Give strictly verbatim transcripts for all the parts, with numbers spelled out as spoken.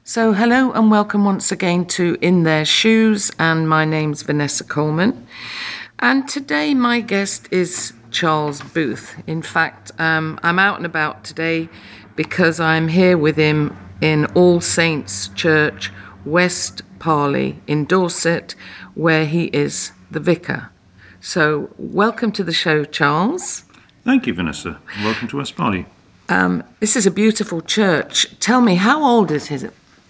So, hello and welcome once again to In Their Shoes, and my name's Vanessa Coleman. And today my guest is Charles Booth. In fact, um, I'm out and about today because I'm here with him in All Saints Church, West Parley in Dorset, where he is the vicar. So, welcome to the show, Charles. Thank you, Vanessa. Welcome to West Parley. Um, this is a beautiful church. Tell me, how old is it?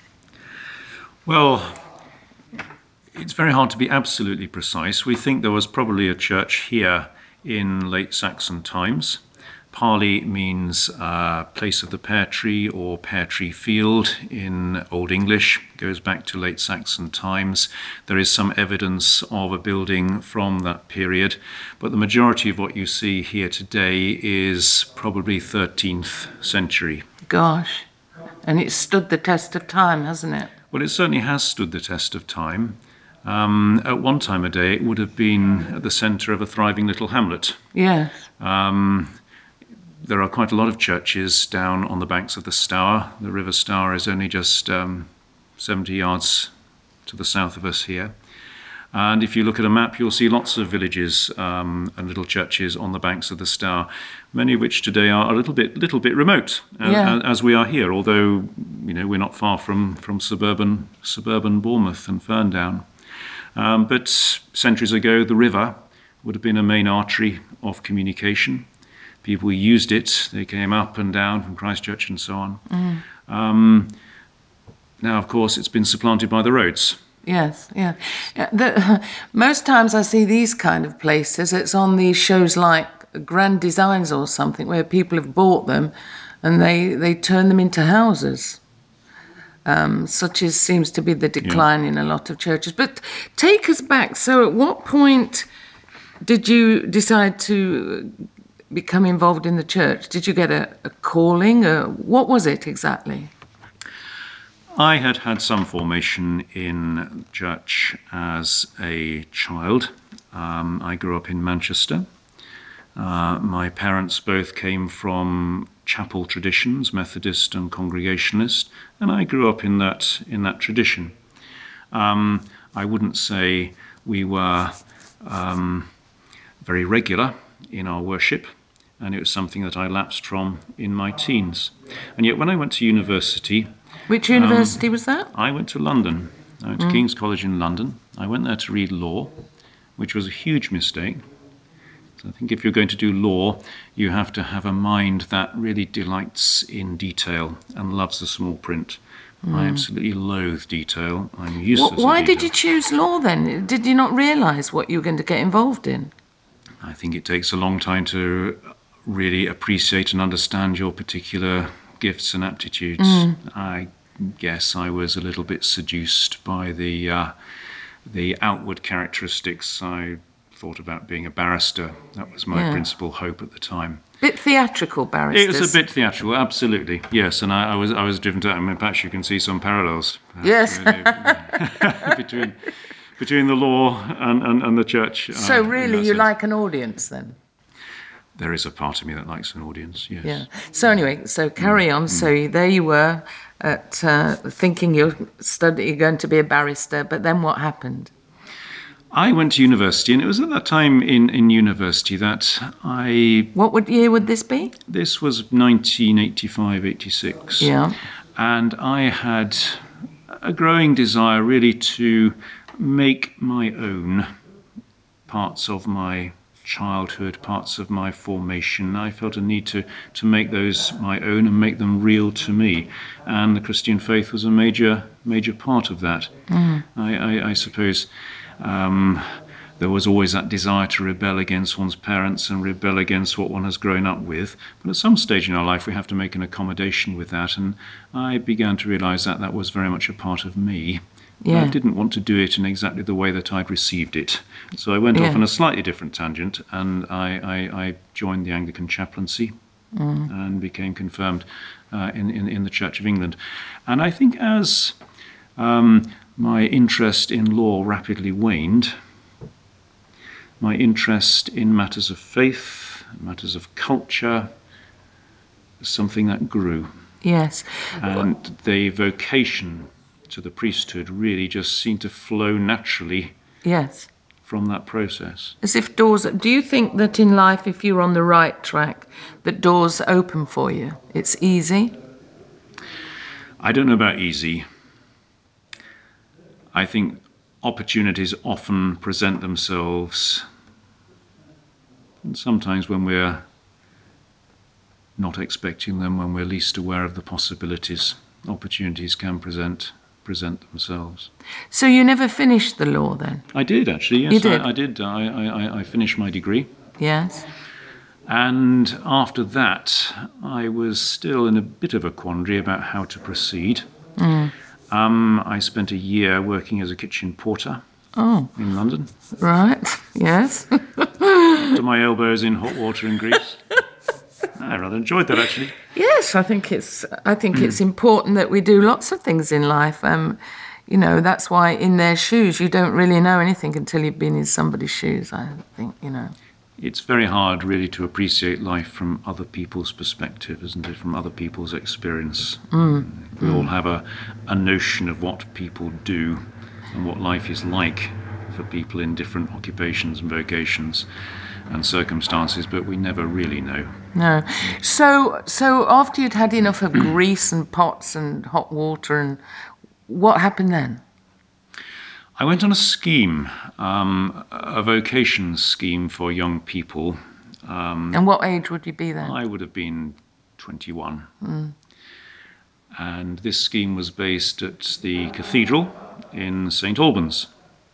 Well, it's very hard to be absolutely precise. We think there was probably a church here in late Saxon times. Parley means uh, place of the pear tree or pear tree field in Old English. It goes back to late Saxon times. There is some evidence of a building from that period, but the majority of what you see here today is probably thirteenth century. Gosh, and it's stood the test of time, hasn't it? Well, it certainly has stood the test of time. Um, at one time a day, it would have been at the centre of a thriving little hamlet. Yes. Um, there are quite a lot of churches down on the banks of the Stour. The River Stour is only just um, seventy yards to the south of us here. And if you look at a map, you'll see lots of villages um, and little churches on the banks of the Stour, many of which today are a little bit, little bit remote, Yeah. as, as we are here. Although, you know, we're not far from from suburban suburban Bournemouth and Ferndown. Um, but centuries ago, the river would have been a main artery of communication. People used it. They came up and down from Christchurch and so on. Mm. Um, now, of course, it's been supplanted by the roads. Yes, yeah. yeah the, most times I see these kind of places, it's on these shows like Grand Designs or something, where people have bought them and they, they turn them into houses. Um, such as seems to be the decline yeah. in a lot of churches. But take us back. So at what point did you decide to become involved in the church? Did you get a, a calling? Or what was it exactly? I had had some formation in church as a child. Um, I grew up in Manchester. Uh, my parents both came from chapel traditions, Methodist and Congregationalist, and I grew up in that in that tradition. Um, I wouldn't say we were um, very regular in our worship, and it was something that I lapsed from in my teens. And yet when I went to university... Which university um, was that? I went to London. I went to mm. King's College in London. I went there to read law, which was a huge mistake. So I think if you're going to do law, you have to have a mind that really delights in detail and loves the small print. Mm. I absolutely loathe detail. I'm useless Why at detail. Did you choose law then? Did you not realise what you were going to get involved in? I think it takes a long time to really appreciate and understand your particular gifts and aptitudes. Mm. I guess I was a little bit seduced by the uh, the outward characteristics. I thought about being a barrister. That was my yeah. principal hope at the time. Bit theatrical, barristers. It was a bit theatrical, absolutely, yes. And I, I was I was driven to. I mean, perhaps you can see some parallels. Yes. Really, between between the law and, and, and the church. So uh, really, you sense. like an audience then? There is a part of me that likes an audience, yes. Yeah. So anyway, so carry on. Mm. So there you were, at uh, thinking you're study, you're going to be a barrister, but then what happened? I went to university, and it was at that time in, in university that I... What would, year would this be? This was nineteen eighty-five, eighty-six. Yeah. And I had a growing desire really to make my own parts of my childhood, parts of my formation. I felt a need to, to make those my own and make them real to me. And the Christian faith was a major, major part of that. Mm. I, I, I suppose um, there was always that desire to rebel against one's parents and rebel against what one has grown up with. But at some stage in our life, we have to make an accommodation with that. And I began to realize that that was very much a part of me. Yeah. I didn't want to do it in exactly the way that I'd received it. So I went yeah. off on a slightly different tangent, and I, I, I joined the Anglican chaplaincy mm. and became confirmed uh, in, in, in the Church of England. And I think as um, my interest in law rapidly waned, my interest in matters of faith, matters of culture, was something that grew. Yes. And the vocation to the priesthood really just seemed to flow naturally Yes. from that process. As if doors... Do you think that in life, if you're on the right track, that doors open for you? It's easy? I don't know about easy. I think opportunities often present themselves, and sometimes when we're not expecting them, when we're least aware of the possibilities, opportunities can present present themselves. So you never finished the law then? I did, actually, yes. You did? I, I did. I, I, I finished my degree. Yes. And after that, I was still in a bit of a quandary about how to proceed. Mm. Um, I spent a year working as a kitchen porter Oh. in London. Right, yes. Up to my elbows in hot water and grease. I rather enjoyed that, actually. Yes, I think it's I think it's important that we do lots of things in life. Um, you know, that's why in their shoes you don't really know anything until you've been in somebody's shoes, I think, you know. It's very hard, really, to appreciate life from other people's perspective, isn't it? From other people's experience. Mm. We Mm. all have a, a notion of what people do and what life is like for people in different occupations and vocations and circumstances, but we never really know. No. So, so after you'd had enough of grease and pots and hot water, and what happened then? I went on a scheme, um, a vocations scheme for young people. Um, And what age would you be then? I would have been twenty-one. Mm. And this scheme was based at the cathedral in Saint Albans.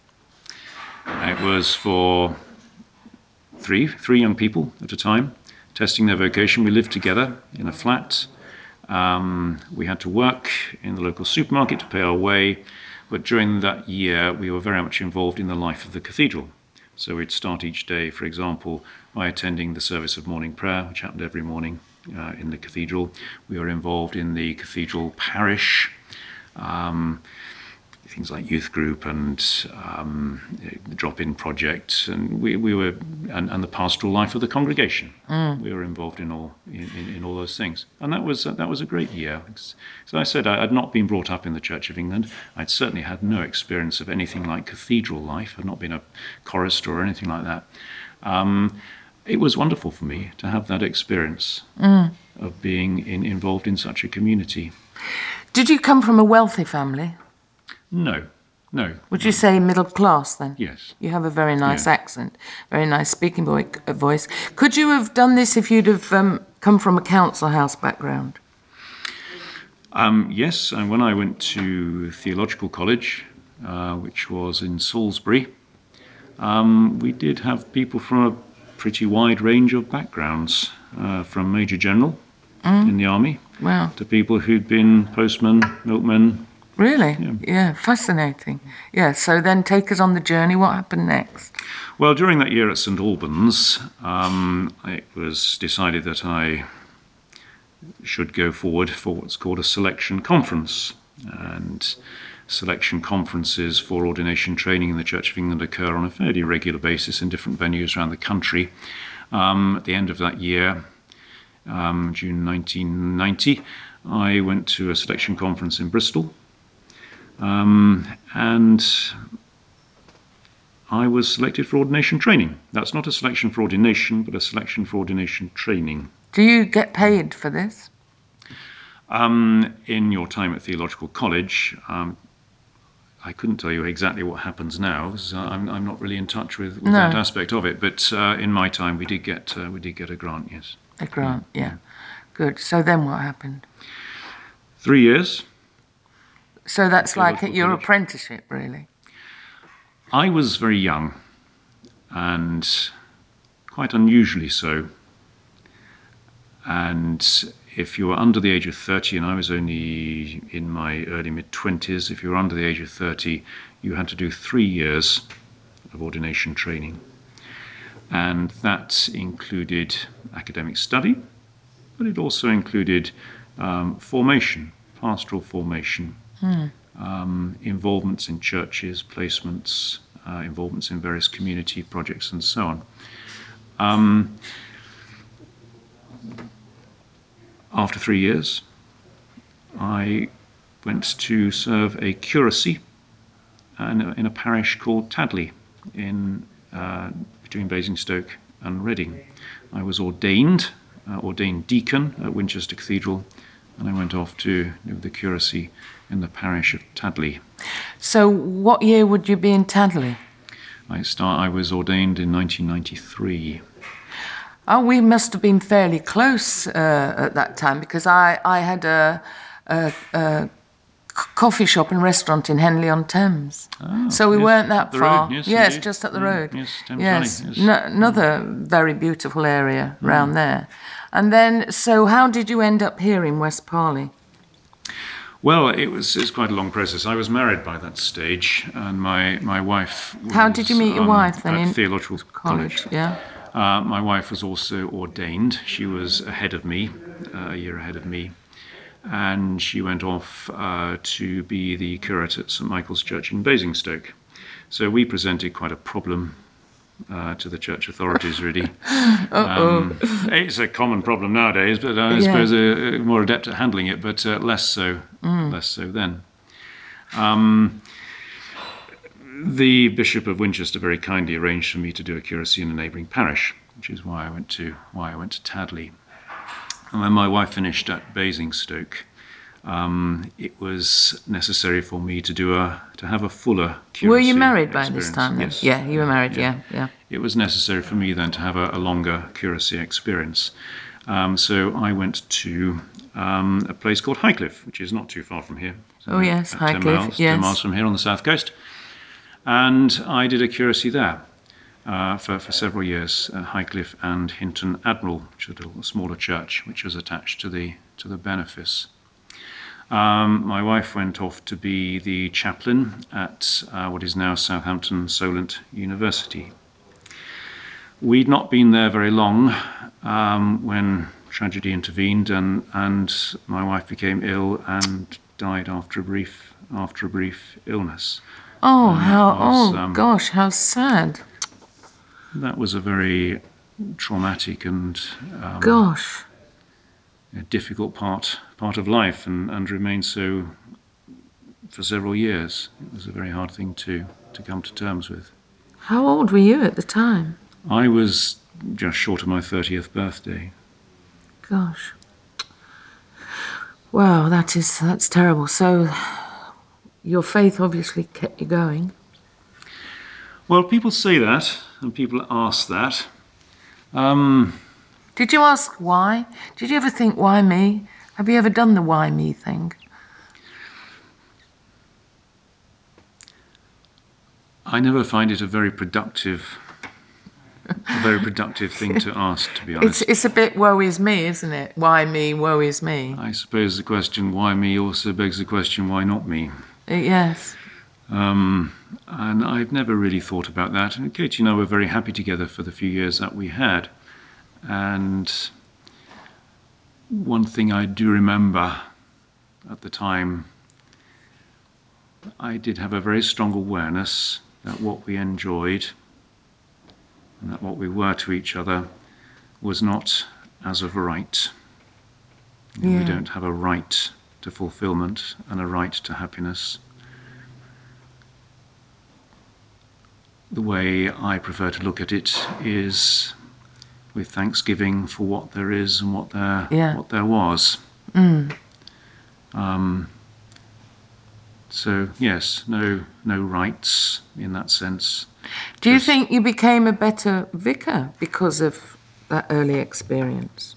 It was for three, three young people at a time, testing their vocation. We lived together in a flat. Um, we had to work in the local supermarket to pay our way, but during that year we were very much involved in the life of the cathedral. So we'd start each day, for example, by attending the service of morning prayer, which happened every morning uh, in the cathedral. We were involved in the cathedral parish, um, things like youth group and um, the drop-in project, and we, we were and, and the pastoral life of the congregation. Mm. We were involved in all in, in, in all those things, and that was uh, that was a great year. So I said I had not been brought up in the Church of England. I'd certainly had no experience of anything like cathedral life. I'd not been a chorister or anything like that. Um, it was wonderful for me to have that experience mm. of being in, involved in such a community. Did you come from a wealthy family? No, no. Would you say middle class then? Yes. You have a very nice Yeah. accent, very nice speaking boy, uh, voice. Could you have done this if you'd have um, come from a council house background? Um, yes, and when I went to theological college, uh, which was in Salisbury, um, we did have people from a pretty wide range of backgrounds, uh, from Major General mm. in the army wow. to people who'd been postmen, milkmen. Really? Yeah. yeah, fascinating. Yeah, so then take us on the journey. What happened next? Well, during that year at Saint Albans, um, it was decided that I should go forward for what's called a selection conference. And selection conferences for ordination training in the Church of England occur on a fairly regular basis in different venues around the country. Um, at the end of that year, um, June nineteen ninety, I went to a selection conference in Bristol. Um, and I was selected for ordination training. That's not a selection for ordination, but a selection for ordination training. Do you get paid for this? Um, in your time at theological college, um, I couldn't tell you exactly what happens now, because uh, I'm, I'm not really in touch with, with no. that aspect of it. But uh, in my time, we did get uh, we did get a grant. Yes, a grant. Yeah. yeah, good. So then, what happened? Three years. So that's like your college. Apprenticeship, really. I was very young, and quite unusually so. And if you were under the age of thirty, and I was only in my early mid-twenties, if you were under the age of thirty, you had to do three years of ordination training. And that included academic study, but it also included um, formation, pastoral formation, hmm. um, involvements in churches, placements, uh, involvements in various community projects, and so on. Um, After three years, I went to serve a curacy in a, in a parish called Tadley in uh, between Basingstoke and Reading. I was ordained, uh, ordained deacon at Winchester Cathedral, and I went off to do the curacy in the parish of Tadley. So what year would you be in Tadley? I start. I was ordained in nineteen ninety-three. Oh, we must have been fairly close uh, at that time, because I, I had a, a, a coffee shop and restaurant in Henley-on-Thames. Oh, so we yes, weren't that up the far. road, yes, yes, indeed. just up the Mm, road. yes, Thames yes. Valley, yes. No, another mm. very beautiful area mm. round there. And then, so how did you end up here in West Parley? Well, it was, it was quite a long process. I was married by that stage, and my, my wife was, How did you meet your um, wife then? at In Theological College. college? Yeah. Uh, my wife was also ordained. She was ahead of me, uh, a year ahead of me. And she went off uh, to be the curate at St Michael's Church in Basingstoke. So we presented quite a problem uh, to the church authorities, really. um, it's a common problem nowadays, but I yeah. suppose they're more adept at handling it, but uh, less so, mm. less so then. Um, the Bishop of Winchester very kindly arranged for me to do a curacy in a neighbouring parish, which is why I went to why I went to Tadley. And when my wife finished at Basingstoke, um, it was necessary for me to do a to have a fuller curacy. Were you married experience. by this time then? Yes. Yeah, you were married, yeah, yeah. yeah. It was necessary for me then to have a, a longer curacy experience. Um, so I went to um, a place called Highcliffe, which is not too far from here. So oh yes, Highcliffe, ten miles, yes. ten miles from here on the south coast. And I did a curacy there. Uh, for, for several years at Highcliffe and Hinton Admiral, which is a smaller church which was attached to the to the benefice. Um, my wife went off to be the chaplain at uh, what is now Southampton Solent University. We'd not been there very long um, when tragedy intervened, and and my wife became ill and died after a brief after a brief illness. Oh, and how was, oh um, gosh, how sad. That was a very traumatic and um, gosh, a difficult part part of life, and, and remained so for several years. It was a very hard thing to, to come to terms with. How old were you at the time? I was just short of my thirtieth birthday. Gosh. Wow, that is that's terrible. So your faith obviously kept you going. Well, people say that, and people ask that. Um, Did you ask why? Did you ever think, why me? Have you ever done the why me thing? I never find it a very productive, a very productive thing to ask, to be honest. It's, it's a bit woe is me, isn't it? Why me, woe is me. I suppose the question, why me, also begs the question, why not me? Uh, yes. Um, and I've never really thought about that. And Katie and I were very happy together for the few years that we had. And one thing I do remember at the time, I did have a very strong awareness that what we enjoyed and that what we were to each other was not as of right. Yeah. We don't have a right to fulfillment and a right to happiness. The way I prefer to look at it is with thanksgiving for what there is and what there yeah. what there was. Mm. Um, so yes, no no rights in that sense. Do you think you became a better vicar because of that early experience?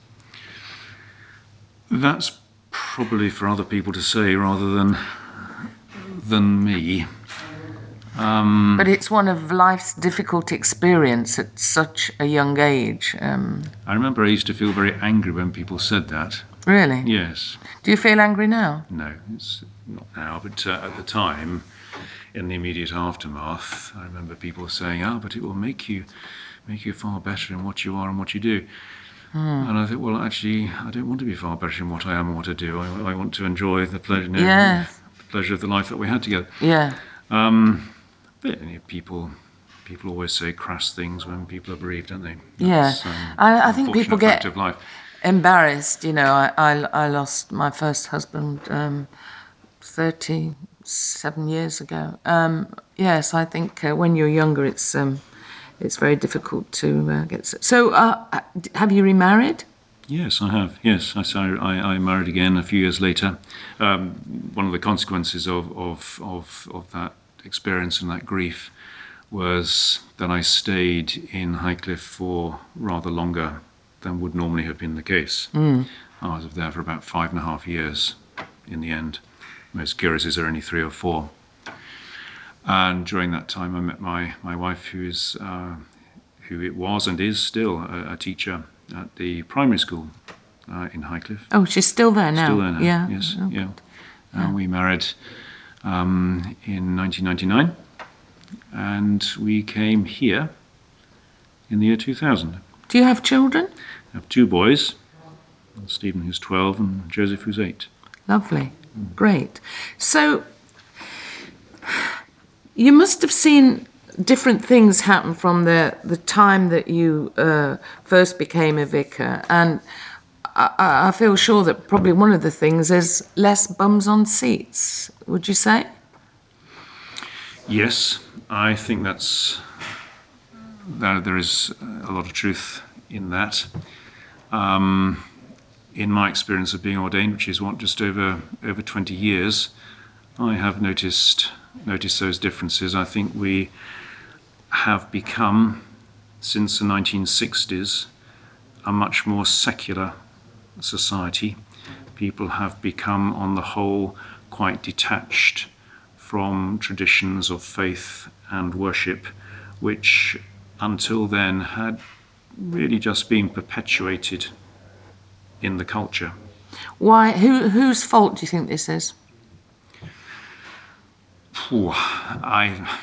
That's probably for other people to say rather than than me. Um, but it's one of life's difficult experience at such a young age. Um, I remember I used to feel very angry when people said that. Really? Yes. Do you feel angry now? No, it's not now, but uh, at the time, in the immediate aftermath, I remember people saying, "Ah, oh, but it will make you make you far better in what you are and what you do." Hmm. And I thought, well, actually, I don't want to be far better in what I am and what I do. I, I want to enjoy the pleasure, you know, yes. the pleasure of the life that we had together. Yeah. Um, but you know, people, people always say crass things when people are bereaved, don't they? That's, yeah. Um, I, I think people get. Fact of life. embarrassed. You know, I, I, I lost my first husband um, thirty-seven years ago. Um, yes, I think uh, when you're younger, it's um, it's very difficult to uh, get. So, uh, have you remarried? Yes, I have. Yes, I, so I, I married again a few years later. Um, one of the consequences of, of, of, of that experience and that grief was that I stayed in Highcliffe for rather longer than would normally have been the case. Mm. I was there for about five and a half years in the end. Most curious is there only three or four. And during that time I met my, my wife, who is uh, who it was and is still a, a teacher at the primary school uh, in Highcliffe. Oh, she's still there now? Still there now, yeah. yes. Oh, yeah. yeah. And we married um, in nineteen ninety-nine, and we came here in the year two thousand. Do you have children? I have two boys, Stephen, who's twelve, and Joseph, who's eight. Lovely. Mm. Great. So, you must have seen different things happen from the, the time that you uh, first became a vicar, and I, I feel sure that probably one of the things is less bums on seats, would you say? Yes, I think that's that there is a lot of truth in that. Um, in my experience of being ordained, which is what, just over over twenty years, I have noticed noticed those differences. I think we have become, since the nineteen sixties, a much more secular society. People have become, on the whole, quite detached from traditions of faith and worship, which until then had really just been perpetuated in the culture. Why? Who, whose fault do you think this is? Ooh, I,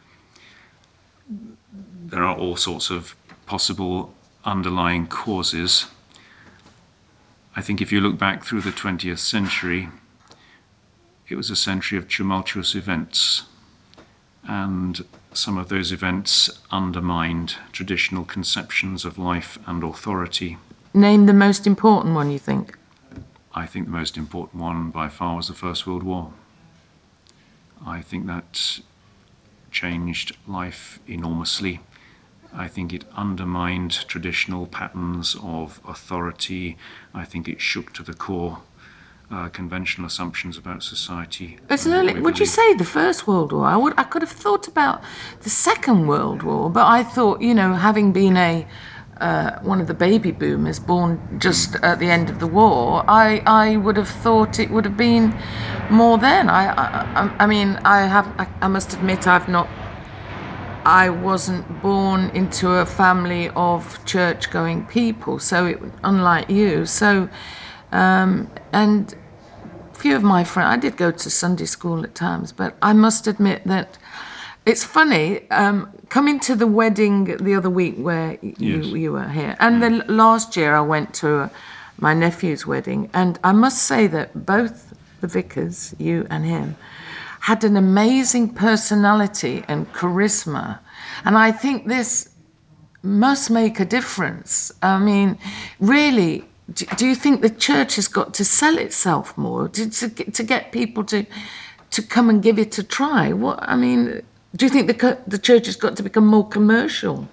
there are all sorts of possible underlying causes. I think if you look back through the twentieth century, it was a century of tumultuous events, and some of those events undermined traditional conceptions of life and authority. Name the most important one, you think? I think the most important one by far was the First World War. I think that changed life enormously. I think it undermined traditional patterns of authority. I think it shook to the core uh, conventional assumptions about society. Early, would you say the First World War? I would. I could have thought about the Second World War, but I thought, you know, having been a uh, one of the baby boomers born just at the end of the war, I, I would have thought it would have been more then. I I, I mean, I have. I, I must admit, I've not. I wasn't born into a family of church-going people, so it, unlike you. So, um, and. Few of my friends, I did go to Sunday school at times, but I must admit that it's funny, um, coming to the wedding the other week where you, Yes. you were here, and mm. then last year I went to a, my nephew's wedding, and I must say that both the vicars, you and him, had an amazing personality and charisma, and I think this must make a difference. I mean, really, do, do you think the church has got to sell itself more to, to, to get people to to come and give it a try? What I mean, do you think the the church has got to become more commercial?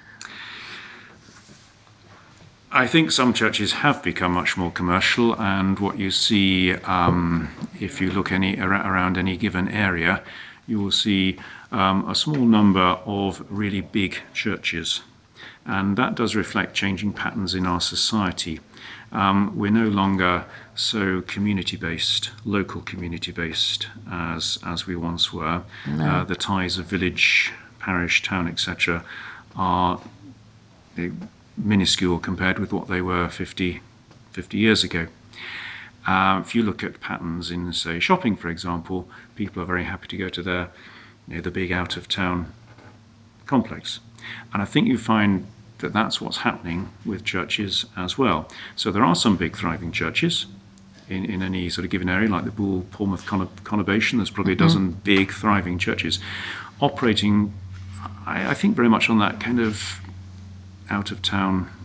I think some churches have become much more commercial, and what you see, um, if you look any around any given area, you will see um, a small number of really big churches. And that does reflect changing patterns in our society. Um, we're no longer so community-based, local community-based as as we once were. No. Uh, the ties of village, parish, town, et cetera are minuscule compared with what they were fifty, fifty years ago. Uh, if you look at patterns in, say, shopping, for example, people are very happy to go to their, you know, the big out-of-town complex. And I think you find that that's what's happening with churches as well. So there are some big thriving churches in, in any sort of given area, like the Bull Portsmouth conurbation. There's probably a dozen mm-hmm. big thriving churches operating, I, I think, very much on that kind of out-of-town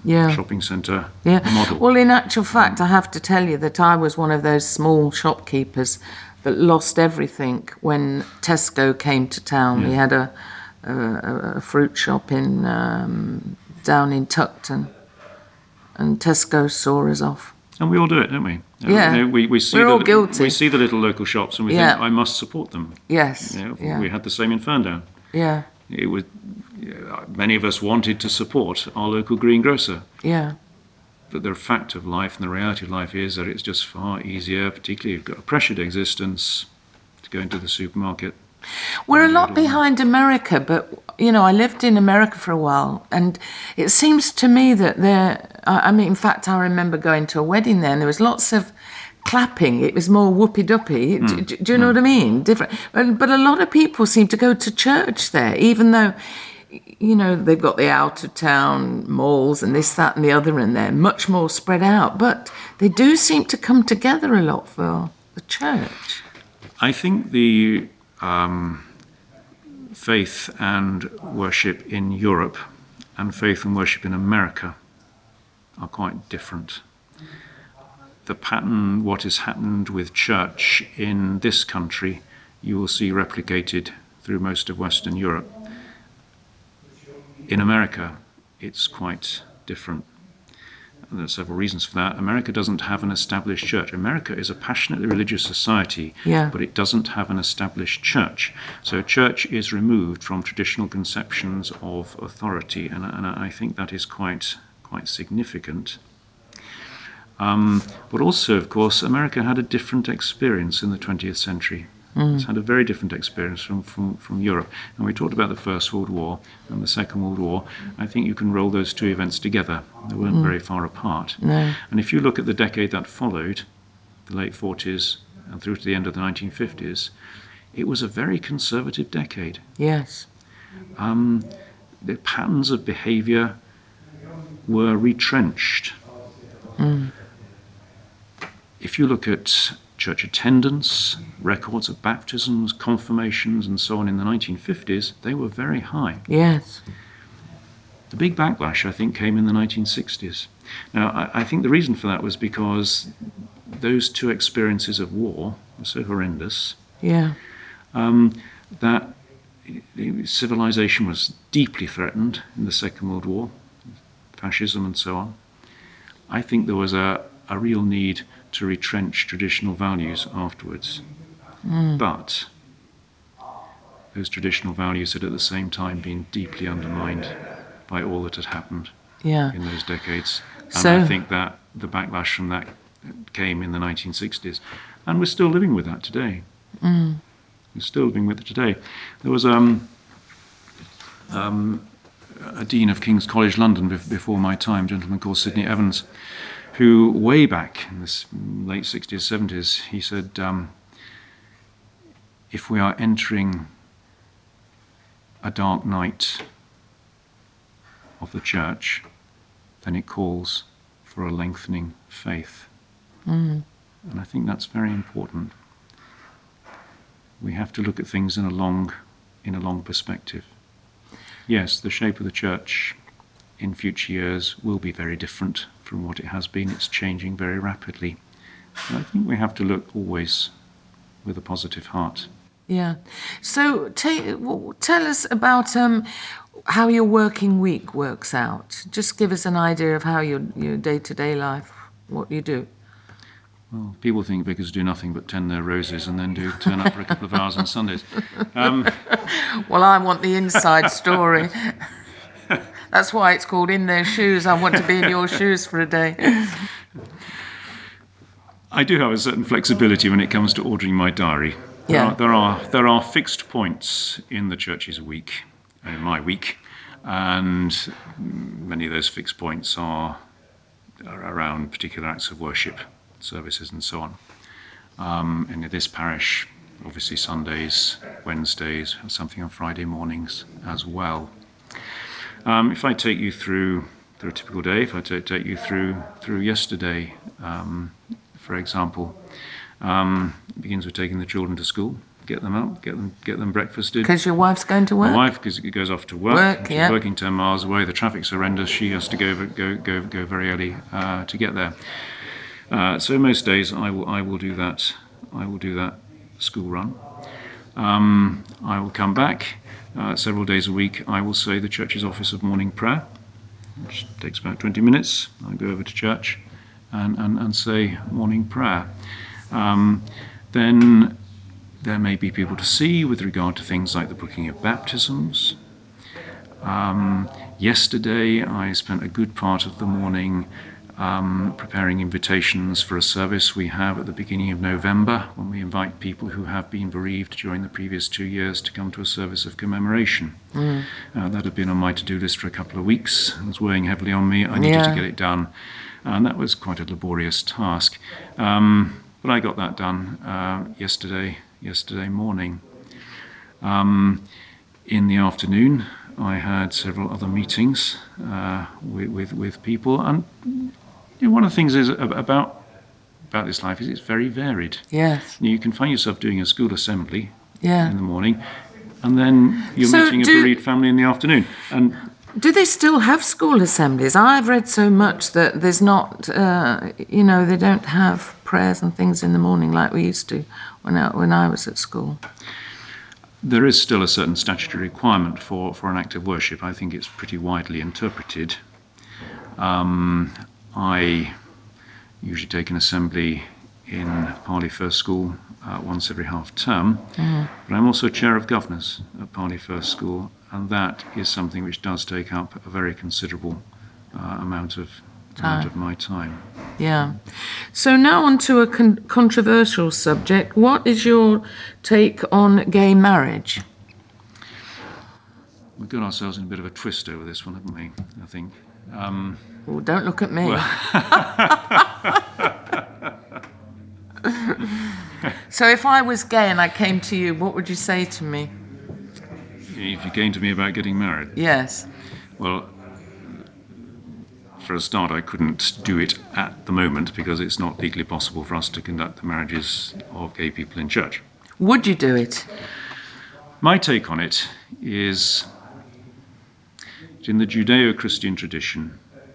yeah. shopping centre Yeah. model. Well, in actual fact, I have to tell you that I was one of those small shopkeepers that lost everything when Tesco came to town. Yeah. We had a, a, a fruit shop in um, down in Tuckton, and Tesco saw us off. And we all do it, don't we? Yeah. You know, we, we see We're the, all guilty. We see the little local shops and we Yeah. think, I must support them. Yes. You know, Yeah. We had the same in Ferndown. Yeah. It was, many of us wanted to support our local greengrocer. Yeah. But the fact of life and the reality of life is that it's just far easier, particularly if you've got a pressured existence, to go into the supermarket. We're a lot behind America, but, you know, I lived in America for a while, and it seems to me that there, I mean, in fact, I remember going to a wedding there, and there was lots of clapping. It was more whoopy-duppy. Mm, do, do you know mm. what I mean? Different. But, but a lot of people seem to go to church there, even though, you know, they've got the out-of-town malls and this, that, and the other in there, much more spread out. But they do seem to come together a lot for the church. I think the um, faith and worship in Europe and faith and worship in America are quite different. The pattern, what has happened with church in this country, you will see replicated through most of Western Europe. In America, it's quite different. And there are several reasons for that. America doesn't have an established church. America is a passionately religious society, yeah. but it doesn't have an established church. So church is removed from traditional conceptions of authority, and, and I think that is quite, quite significant. Um, but also, of course, America had a different experience in the twentieth century. Mm. It's had a very different experience from, from, from Europe. And we talked about the First World War and the Second World War. I think you can roll those two events together. They weren't mm. very far apart. No. And if you look at the decade that followed, the late forties and through to the end of the nineteen fifties, it was a very conservative decade. Yes. Um, the patterns of behavior were retrenched. Mm. If you look at church attendance, records of baptisms, confirmations, and so on in the nineteen fifties, they were very high. Yes. The big backlash, I think, came in the nineteen sixties. Now, I, I think the reason for that was because those two experiences of war were so horrendous. Yeah. Um, that civilization was deeply threatened in the Second World War, fascism and so on. I think there was a, a real need to retrench traditional values afterwards. Mm. But those traditional values had at the same time been deeply undermined by all that had happened yeah. in those decades. And so, I think that the backlash from that came in the nineteen sixties. And we're still living with that today. Mm. We're still living with it today. There was um, um, a dean of King's College London before my time, a gentleman called Sidney Evans, who way back in the late sixties, seventies, he said, um, if we are entering a dark night of the church, then it calls for a lengthening faith. Mm. And I think that's very important. We have to look at things in a long, in a long perspective. Yes, the shape of the church in future years will be very different from what it has been. It's changing very rapidly. But I think we have to look always with a positive heart. Yeah. So t- tell us about um, how your working week works out. Just give us an idea of how your, your day-to-day life, what you do. Well, people think vicars do nothing but tend their roses and then do turn up for a couple of hours on Sundays. Um, well, I want the inside story. That's why it's called In Their Shoes. I want to be in your shoes for a day. I do have a certain flexibility when it comes to ordering my diary. There, yeah. are, there are there are fixed points in the church's week, in my week, and many of those fixed points are, are around particular acts of worship, services and so on. Um, in this parish, obviously Sundays, Wednesdays, something on Friday mornings as well. Um, if I take you through, through a typical day, if I t- take you through through yesterday, um, for example, um, it begins with taking the children to school. get them up, get them get them breakfasted. Because your wife's going to work? My wife because goes off to work. Work, She's yeah. working ten miles away. The traffic's horrendous. She has to go go go go very early uh, to get there. Uh, so most days I will I will do that. I will do that school run. Um, I will come back uh, several days a week. I will say the church's office of morning prayer, which takes about twenty minutes. I go over to church and, and, and say morning prayer. Um, then there may be people to see with regard to things like the booking of baptisms. Um, yesterday I spent a good part of the morning um, preparing invitations for a service we have at the beginning of November, when we invite people who have been bereaved during the previous two years to come to a service of commemoration. Mm. Uh, that had been on my to-do list for a couple of weeks. It was weighing heavily on me. I needed Yeah. to get it done, and that was quite a laborious task. Um, but I got that done uh, yesterday, yesterday morning. Um, in the afternoon, I had several other meetings uh, with, with with people, and you know, one of the things is about about this life is it's very varied. Yes. You can find yourself doing a school assembly Yeah. in the morning, and then you're So meeting a do- bereaved family in the afternoon. And Do they still have school assemblies? I've read so much that there's not, uh, you know, they don't have prayers and things in the morning like we used to when I, when I was at school. there is still a certain statutory requirement for, for an act of worship. I think it's pretty widely interpreted. Um, I usually take an assembly in Parley First School uh, once every half term, mm. but I'm also chair of governors at Parley First School, and that is something which does take up a very considerable uh, amount of amount of my time. Yeah. So now on to a con- controversial subject. What is your take on gay marriage? We've got ourselves in a bit of a twist over this one, haven't we, I think? Um, Oh, don't look at me. Well, So if I was gay and I came to you, what would you say to me? if you came to me about getting married, Yes. well, for a start, I couldn't do it at the moment because it's not legally possible for us to conduct the marriages of gay people in church. Would you do it? My take on it is that in the Judeo-Christian tradition,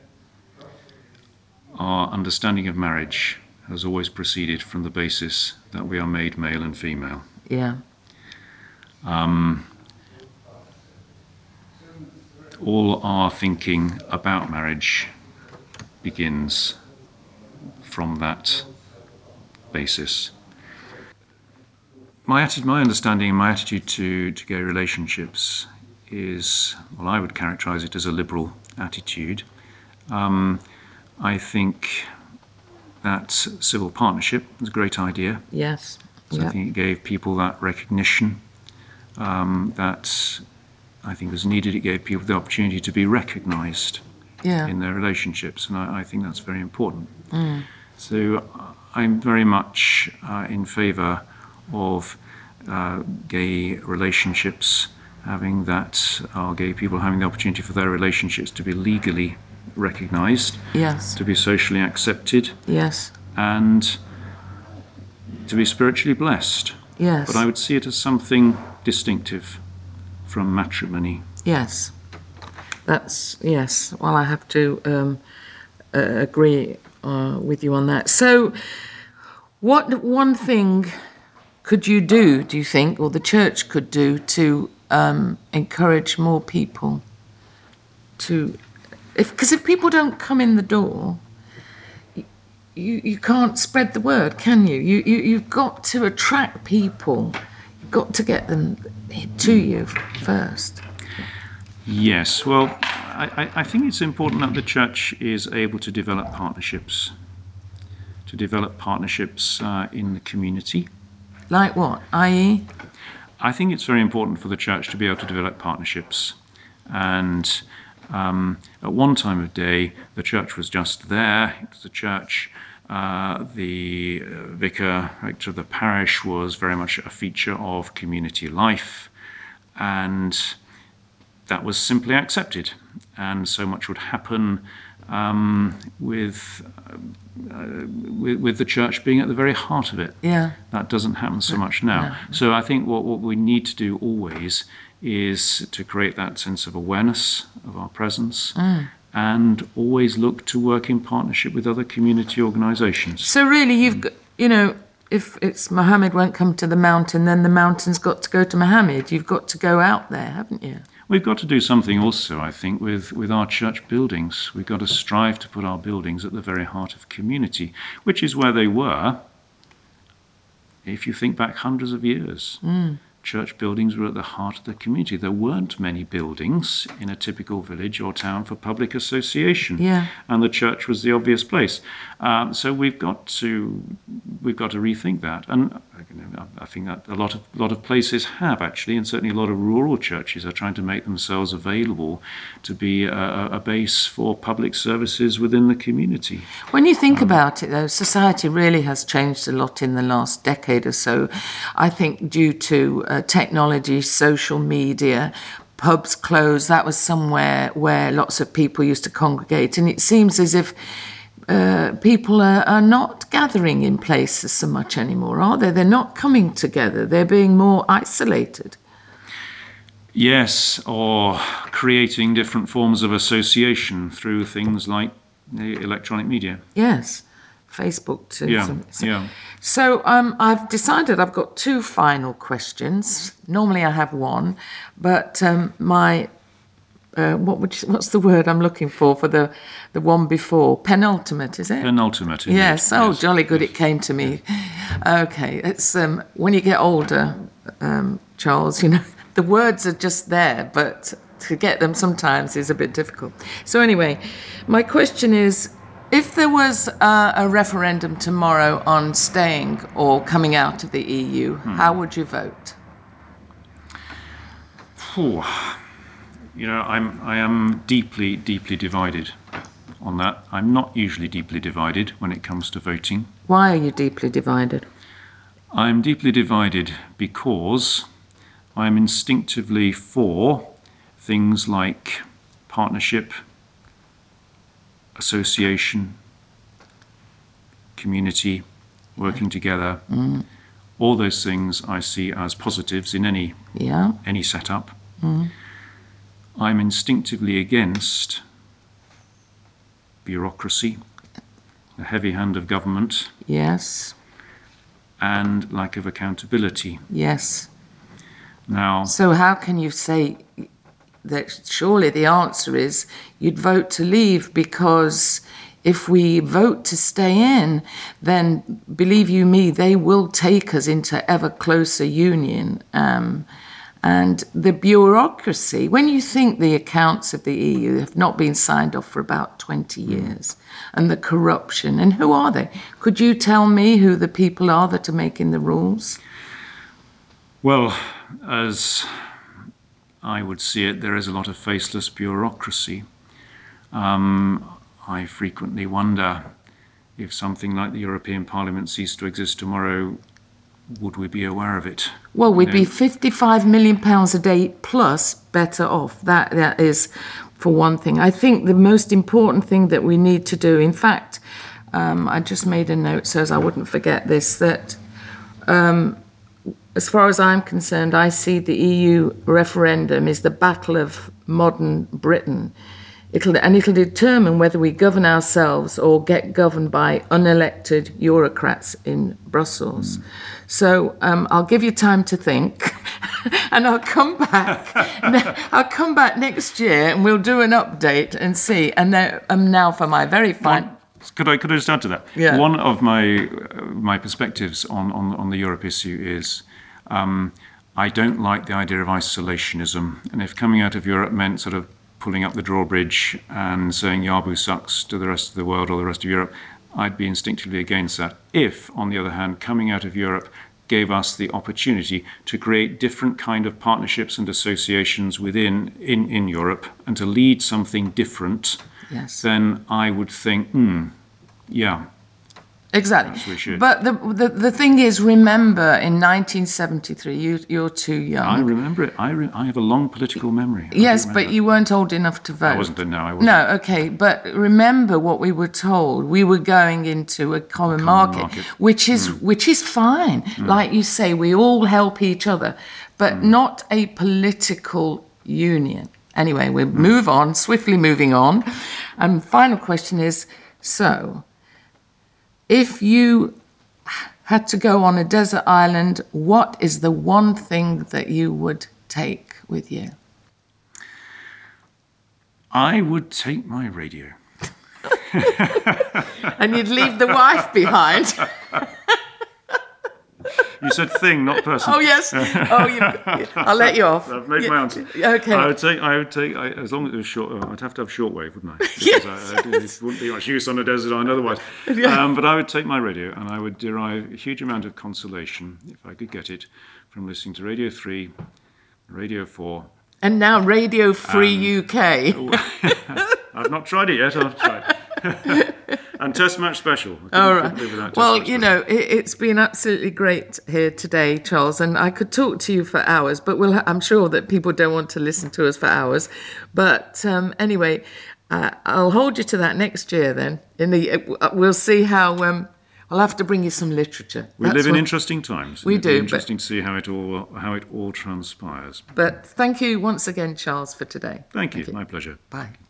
our understanding of marriage has always proceeded from the basis that we are made male and female. Yeah. Um, all our thinking about marriage begins from that basis. My attitude, my understanding and my attitude to, to gay relationships is, well, I would characterize it as a liberal attitude. Um, I think that civil partnership is a great idea. Yes. So Yep. I think it gave people that recognition um, that I think was needed. It gave people the opportunity to be recognized Yeah. in their relationships, and I, I think that's very important. Mm. So I'm very much uh, in favour of uh, gay relationships, having that, our gay people having the opportunity for their relationships to be legally recognised, Yes. to be socially accepted, Yes. and to be spiritually blessed. Yes. But I would see it as something distinctive from matrimony. Yes. That's, yes. Well, I have to um, uh, agree uh, with you on that. So what one thing could you do, do you think, or the church could do to um, encourage more people to... if Because if people don't come in the door, you, you can't spread the word, can you? You, you? You've got to attract people. You've got to get them to you first. Yes, well, I, I think it's important that the church is able to develop partnerships, to develop partnerships uh, in the community. Like what, that is? I think it's very important for the church to be able to develop partnerships. And um, at one time of day, the church was just there. It was the church. Uh, the uh, vicar, rector of the parish, was very much a feature of community life. And that was simply accepted. And so much would happen um, with, uh, with with the church being at the very heart of it. Yeah. That doesn't happen so much now. No. So I think what, what we need to do always is to create that sense of awareness of our presence, Mm. and always look to work in partnership with other community organisations. So really, you've got, you know, if it's Muhammad won't come to the mountain, then the mountain's got to go to Muhammad. You've got to go out there, haven't you? We've got to do something also, I think, with, with our church buildings. We've got to strive to put our buildings at the very heart of community, which is where they were, if you think back hundreds of years. Mm. Church buildings were at the heart of the community. There weren't many buildings in a typical village or town for public association, Yeah. and the church was the obvious place. Um, so we've got to we've got to rethink that, and I think that a lot of lot of places have actually, and certainly a lot of rural churches are trying to make themselves available to be a, a base for public services within the community. When you think um, about it, though, society really has changed a lot in the last decade or so. I think due to uh, technology, social media, pubs closed. That was somewhere where lots of people used to congregate, and it seems as if uh, people are, are not gathering in places so much anymore, are they? They're not coming together. They're being more isolated. Yes, or creating different forms of association through things like the electronic media. Yes, Facebook too. Yeah, so, so, yeah. So um, I've decided I've got two final questions. Normally I have one, but um, my uh, what would you, what's the word I'm looking for for the the one before? Penultimate, is it? Penultimate, indeed. Yes. Oh, yes. jolly good! Yes. It came to me. Okay, it's um, when you get older, um, Charles. You know, the words are just there, but to get them sometimes is a bit difficult. So anyway, my question is, if there was a, a referendum tomorrow on staying or coming out of the E U, hmm. how would you vote? Ooh. You know, I'm I am deeply, deeply divided on that. I'm not usually deeply divided when it comes to voting. Why are you deeply divided? I'm deeply divided because I'm instinctively for things like partnership, association, community, working together. Mm. All those things I see as positives in any yeah. any setup. Mm. I'm instinctively against bureaucracy, the heavy hand of government. Yes. And lack of accountability. Yes. Now. So how can you say that? Surely the answer is you'd vote to leave, because if we vote to stay in, then believe you me, they will take us into ever closer union. Um, and the bureaucracy, when you think the accounts of the E U have not been signed off for about twenty years, mm. and the corruption, and who are they? Could you tell me who the people are that are making the rules? Well, as I would see it, there is a lot of faceless bureaucracy. Um, I frequently wonder if something like the European Parliament ceased to exist tomorrow, would we be aware of it? Well, we'd you know? be fifty-five million pounds a day plus better off. That That is, for one thing. I think the most important thing that we need to do, in fact, um, I just made a note so as I wouldn't forget this, that um, as far as I'm concerned, I see the E U referendum is the battle of modern Britain. It'll, and it'll determine whether we govern ourselves or get governed by unelected bureaucrats in Brussels. Mm. So um, I'll give you time to think, and I'll come back. I'll come back next year, and we'll do an update and see. And now, um, now for my very fine. One, could I could I just add to that? Yeah. One of my uh, my perspectives on, on on the Europe issue is. Um, I don't like the idea of isolationism, and if coming out of Europe meant sort of pulling up the drawbridge and saying Yabu sucks to the rest of the world or the rest of Europe, I'd be instinctively against that. If, on the other hand, coming out of Europe gave us the opportunity to create different kind of partnerships and associations within in, in Europe and to lead something different, yes. then I would think, hmm, yeah, Exactly. Perhaps we should. But the, the the thing is, remember, in nineteen seventy-three, you you're too young. I remember it. I re- I have a long political memory. I Yes, do but remember. you weren't old enough to vote. I wasn't. No, I wasn't. No, okay. But remember what we were told. We were going into a common, common market, market. which is which is fine. Like you say, we all help each other, but not a political union. Anyway, we'll move on, swiftly moving on. And final question is, so if you had to go on a desert island, what is the one thing that you would take with you? I would take my radio. And you'd leave the wife behind. You said thing, not person. Oh yes. Oh, you, I'll let you off. I've made my answer. Okay. I would take. I would take. I, as long as it was short. Oh, I'd have to have shortwave, wouldn't I? Because Yes. I, I, it wouldn't be much use on a desert island otherwise. Um, but I would take my radio, and I would derive a huge amount of consolation, if I could get it, from listening to Radio Three, Radio Four. And now Radio Free U K. I've not tried it yet. I'll try. And Test Match Special. I All couldn't- right. couldn't live without Test Well, Match you Special. know, it, it's been absolutely great here today, Charles, and I could talk to you for hours, but we'll, I'm sure that people don't want to listen to us for hours. But um, anyway, uh, I'll hold you to that next year then. In the, uh, we'll see how... Um, I'll have to bring you some literature. We That's live in what- interesting times. We It'd be do, but- interesting to see how it all how it all transpires. But thank you once again, Charles, for today. Thank you. My pleasure. Bye.